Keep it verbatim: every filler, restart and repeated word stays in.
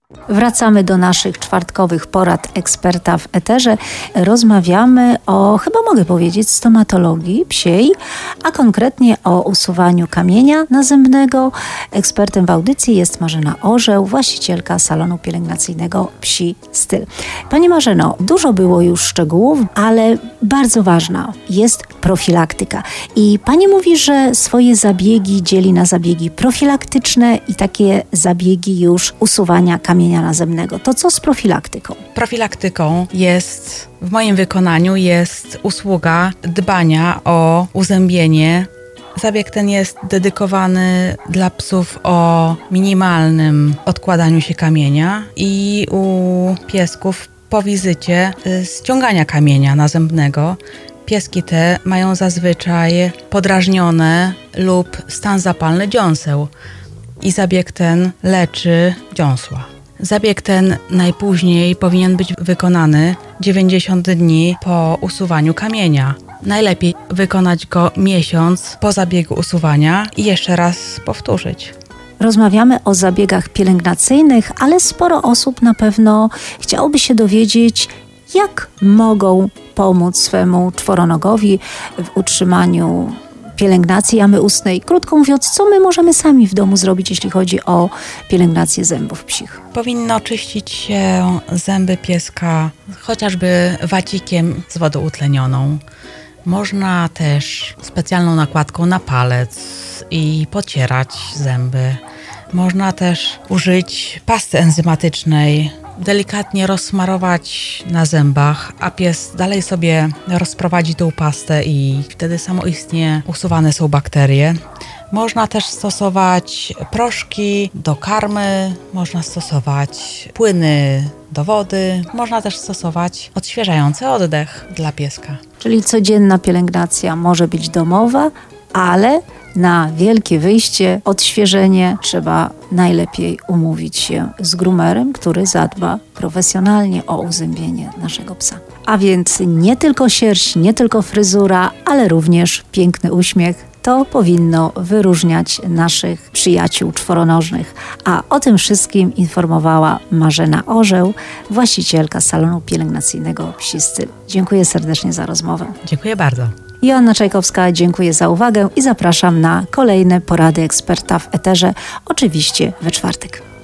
Wracamy do naszych czwartkowych porad eksperta w eterze. Rozmawiamy o, chyba mogę powiedzieć, stomatologii psiej, a konkretnie o usuwaniu kamienia nazębnego. Ekspertem w audycji jest Marzena Orzeł, właścicielka salonu pielęgnacyjnego Psi Styl. Pani Marzeno, dużo było już szczegółów, ale bardzo ważna jest profilaktyka. I pani mówi, że swoje zabiegi dzieli na zabiegi profilaktyczne i takie zabiegi już usuwania kamienia nazębnego. To co z profilaktyką? Profilaktyką jest, w moim wykonaniu, jest usługa dbania o uzębienie. Zabieg ten jest dedykowany dla psów o minimalnym odkładaniu się kamienia i u piesków po wizycie ściągania kamienia nazębnego. Pieski te mają zazwyczaj podrażnione lub stan zapalny dziąseł i zabieg ten leczy dziąsła. Zabieg ten najpóźniej powinien być wykonany dziewięćdziesiąt dni po usuwaniu kamienia. Najlepiej wykonać go miesiąc po zabiegu usuwania i jeszcze raz powtórzyć. Rozmawiamy o zabiegach pielęgnacyjnych, ale sporo osób na pewno chciałoby się dowiedzieć, jak mogą pomóc swemu czworonogowi w utrzymaniu pielęgnacji jamy ustnej. Krótko mówiąc, co my możemy sami w domu zrobić, jeśli chodzi o pielęgnację zębów psich? Powinno czyścić się zęby pieska chociażby wacikiem z wodą utlenioną. Można też specjalną nakładką na palec i pocierać zęby. Można też użyć pasty enzymatycznej, delikatnie rozsmarować na zębach, a pies dalej sobie rozprowadzi tą pastę i wtedy samoistnie usuwane są bakterie. Można też stosować proszki do karmy, można stosować płyny do wody, można też stosować odświeżający oddech dla pieska. Czyli codzienna pielęgnacja może być domowa, ale na wielkie wyjście, odświeżenie trzeba najlepiej umówić się z groomerem, który zadba profesjonalnie o uzębienie naszego psa. A więc nie tylko sierść, nie tylko fryzura, ale również piękny uśmiech. To powinno wyróżniać naszych przyjaciół czworonożnych. A o tym wszystkim informowała Marzena Orzeł, właścicielka salonu pielęgnacyjnego Psi Styl. Dziękuję serdecznie za rozmowę. Dziękuję bardzo. Joanna Czajkowska, dziękuję za uwagę i zapraszam na kolejne porady eksperta w eterze, oczywiście we czwartek.